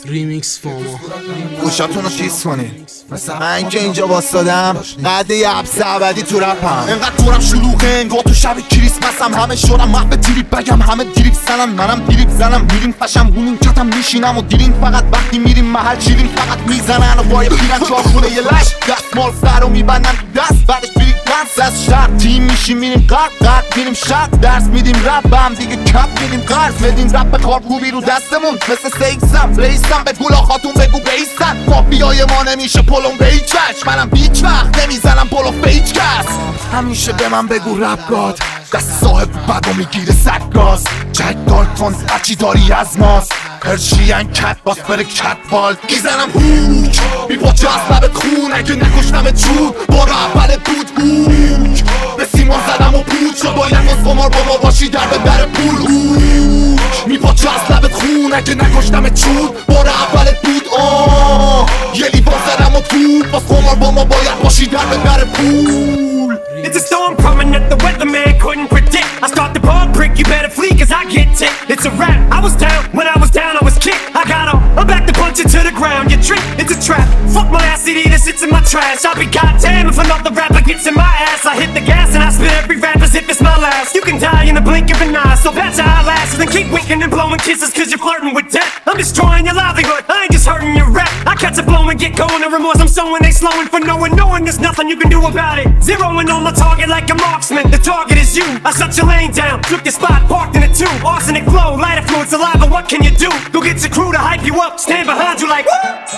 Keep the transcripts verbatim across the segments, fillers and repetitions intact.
ریمیکس فاما گوشاتون رو چیز کنین مثل من که اینجا باستادم قد یه حبس ابدی تو رپم انقدر دورم شلوغه انگار تو شب کریسمسم همه شدم محو دیریب بگم همه دیریب زنن منم دیریب زنم میریم پشم گونین کتم میشینم و دیرین فقط وقتی میریم محل چیرین فقط میزنن و بای پیرن چارخونه یه لش دست مال سر رو میبندن تو دست بعدش بیریم دنس از شهر تیم میشیم میریم قرد قرد میریم شهر درس میدیم رپ به هم دیگه کپ میدیم قرض بدیم رپ کار خوبی رو دستمون مثل سیکسم ریسم به پولا خاتون بگو بیستن مافیای ما نمیشه پلم به هیچ وجه منم هیچ وقت نمیزنم پلو به هیچ کس همیشه به من بگو رپ گاد دست صاحب بدو میگیره سگاز جک دالتون هرچی داری از ماست هرچی کت باس بره کت بال میزنم هوک میپاچه از لبت خون اگه نکشتم چود بار اول بود هوک به سیمان زدم و پود شد باید از قمار با ما باشی در به در پول هوک میپاچه از لبت خون اگه نکشتم چود بار اول بود آه یه لیوان زدم و تو باز قمار با ما باید باشی در به در پول. It's a storm coming that the weatherman couldn't predict. I start the ball prick, you better flee cause I get ticked. It's a rap, I was down, when I was down I was kicked. I got up, I'm back to punch it to the ground. You trick, it's a trap, fuck my ass C D that sits in my trash. I'll be goddamn if another rapper gets in my ass. I hit the gas and I spit every rap as if it's my last. You can die in the blink of an eye, so patch your eyelashes and keep winking and blowing kisses cause you're flirting with death. I'm destroying your livelihood, I ain't just hurting your rap. I catch a blow and get going, the remorse I'm sowing, they slowing for knowing, knowing there's nothing you can do about it. Zeroing on my target like a marksman, the target is you. I shut your lane down, took your spot, parked in a two. Arsenic flow, lighter fluid, saliva, what can you do? Go get your crew to hype you up, stand behind you like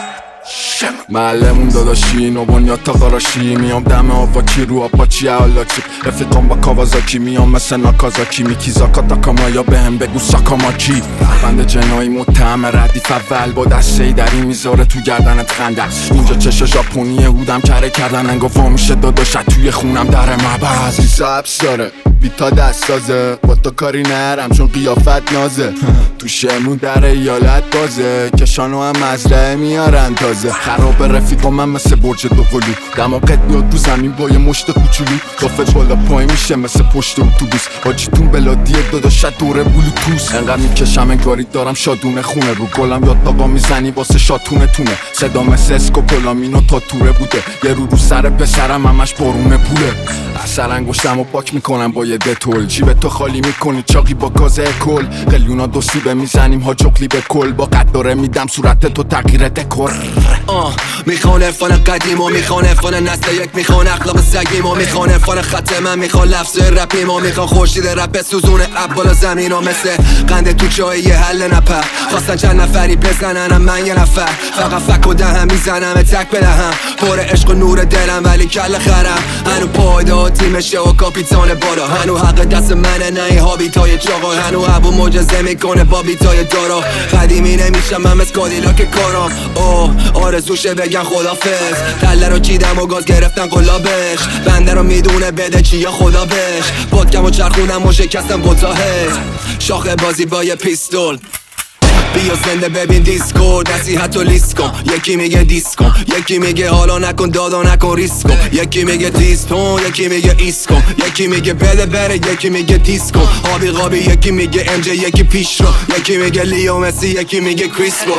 معلمون داداشی نو بنیاد تا قراشی میام دم آواکی رو آپاچی اولاچی رفیقم با کاوازاکی میام مثل ناکازاکی میکی زاکاتا کامایا بهم بگو ساکاماکی بند جنایی متهم ردیف اول با دسته ای دری میذاره تو گردنت خنده اینجا چش ژاپنیه بودم کره کردن انگا وا میشه داداشت توی خونم در مبز سبس داره بیتا دست سازه با تو کاری نرم چون قیافت نازه تو شمون در ایالت بازه کشانو هم مزرعه میارن تازه خراب رفیقا من مثل برج دوقلو دماغت میاد تو زمین با یه مشت کوچولو دافت بالا پای میشه مثل پشت اتوبوس حاجیتون بلادیه داداشت دوره بلوتوس انقدر میکشم انگاری دارم شادونه خونه رو گلم یاد آقا میزنی واسه شاتونه تونه صدا مثل اسکوپولامینو تا توره بوده یه رو رو سر پسرم همش بارونه پوله اثر انگشتم و پاک میکنم با یه دتول چی به تو خالی میکنی چاقی با گازه کل قلیونا دو سیبه میزنیم ها جغلی به کل با قد داره میدم صورت تو تغییر دکور آه میخوان عرفان قدیم و میخوان عرفان نسل یک میخوان اخلاق سگیم و میخوان عرفان خط من میخوان لفظ رپیم و میخوان خورشید رپ سوزونه اب زمین و مثل قنده تو چای یه حل نپر خواستن چند نفری بزننم من یه نفر فقط فک و دهم میزنم تک بدهم پر عشق و نور دلم ولی کل خرم هنو پایدار تیمشه و کاپیتان بالا هنو حق دست منه نه این هابیتای چاقا هنو ابو معجزه میکنه با بیتای دارا قدیمی نمیشم من مثل کادیلاک کارام اوه آرزوشه بگن خدافظ تله رو چیدم و گاز گرفتن قلابش بنده رو میدونه بده چی یا خدا بش پادکم و چرخونم و شکستم بطاهه شاخ بازی با یه پیستول بیا زنده ببین دیسکورد نصیحت و لیست کن یکی میگه دیس کن یکی میگه حالا نکن دادا نکن ریسک کن یکی میگه دیستون یکی میگه ایس کن یکی میگه بده بره یکی میگه دیس کن آبی قابی یکی میگه ام جی یکی پیش رو یکی میگه لیو مسی یکی میگه کریس رو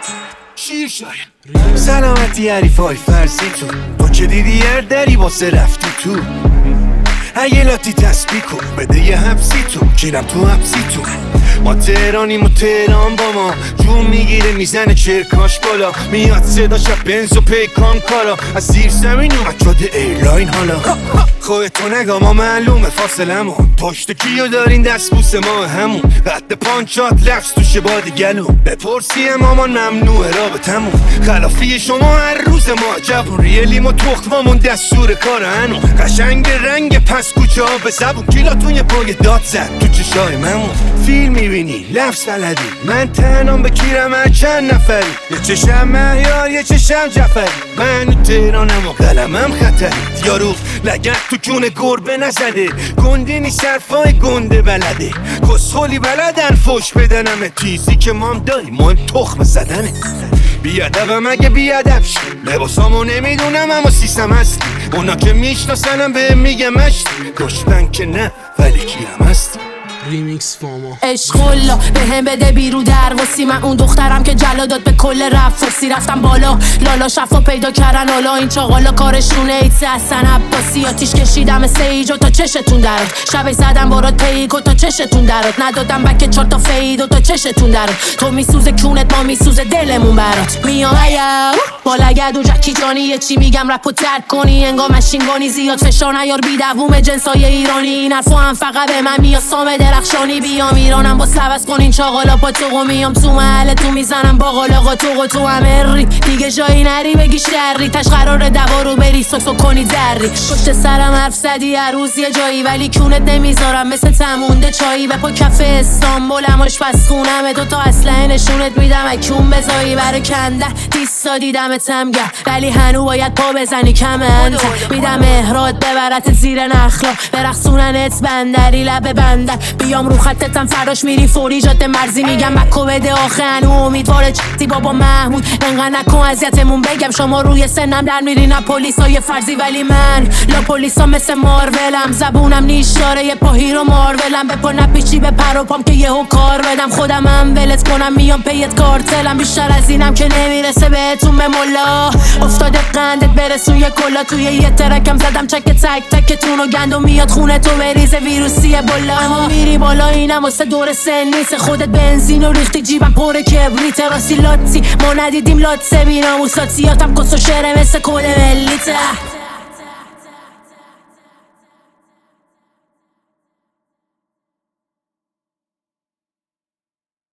سلامتی حریفای فرسی تو تو که دیدی هر دری واسه رفتی تو اگه لاتی تسبیح کن بده یه حبسی تو گیرم تو حبسی تو ما تهرانیم و تهران با ما جون میگیره میزنه چرکاش بالا میاد صدا شب بنز و پیکان کالا از زیر زمین اومد شده ایرلاین حالا خودتو نگاه ما معلومه فاصلمون پشت کیو دارین دست بوس ما همون قد پانچات لفظ توشه باد گلوم بپرسی مامان ممنوعه رابطمون خلافی شما هر روز ما جوون ریلیم و تختمامون دستور کار هنو قشنگ رنگ پس کوچه ها به زبون کیلاتون یه پای داد زد تو چشای ممون فیلم میبینی لفظ بلدی من تنام بکیرم هر چند نفری یه چشم مهیار یه چشم جفری من و تهرانم و قلمم خطری یارو لگت تو کونه گربه نزده گنده نیست حرفای گنده بلده کسخولی بلدن فوش بدنم تیزی که مام داری مهم تخم زدنه بیادبم اگه بیادب شد لباسامو نمیدونم اما سیسم هستی اونا که میشناسنم به میگه مشتی دشمن که نه ولی کیم هستی ریمیکس فاما عشقالله به هم بده بیرو در واسی من اون دخترم که جلا داد به کل رفاسی رفتم بالا لالا شفا پیدا کردن حالا این چاقالا کارشونه ایتس حسن عباسی آتیش کشیدم سیج و تا چشتون درات شب زدم برات پیک و تا چشتون درات ندادم بک چار تا فید و تا چشتون درات تو میسوزه کونت ما میسوزه دلمون برات میام ایا با لگد و جکی جانی یه چی میگم رپو ترک کنی انگا مشینگانی زیاد فشار نیار بی دووم جنسای ایرانی این حرفا هم فقط به من میاد سام درخشانی بیام ایرانم با سوز کنین چاقالا پا تو میام تو محل تو میزنم با قالاقا تو تو هم ری دیگه جایی نری بگی شری تش قراره دوا رو بری سوسو کنی دری پشت سرم حرف زدی هر روز یه جایی ولی کونت نمیذارم مثل تمونده چایی به پا کف استانبولم آشپز خونم تو تا اسلحه نشونت میدم اکون بذاری برای کنده دیستا دیدمت هم گر ولی هنو باید پا بزنی کمند میدم احراد ببرت زیر نخلا برقصوننت بندری لب بندر بیام رو خطتم فراش میری فوری جاده مرزی میگم بکو بده آخه هنو امیدواره چی بابا محمود انقدر نکن اذیتمون بگم شما روی سنم در میری نه پلیسای فرضی ولی من لا پلیسا مثل مارولم زبونم نیش داره یه پاهی رو مارولم به پا نپیچی به پر و پام که یهو کار بدم خودم هم ولت کنم میام پیت کارتلم بیشتر از اینم که نمیرسه بهتون به ملا افتاده قندت برسون یه کلا توی یه ترکم زدم چک تک تکتون و گندو میاد خونه تو بریزه ویروسی بالا اما میری بالا اینم واسه دور سن نیست خودت بنزین و ریختی جیبم پر کبریت راستی لاتی ما ندیدیم لات بینام و ساتیاتم کس و شعره مثل کد ملیته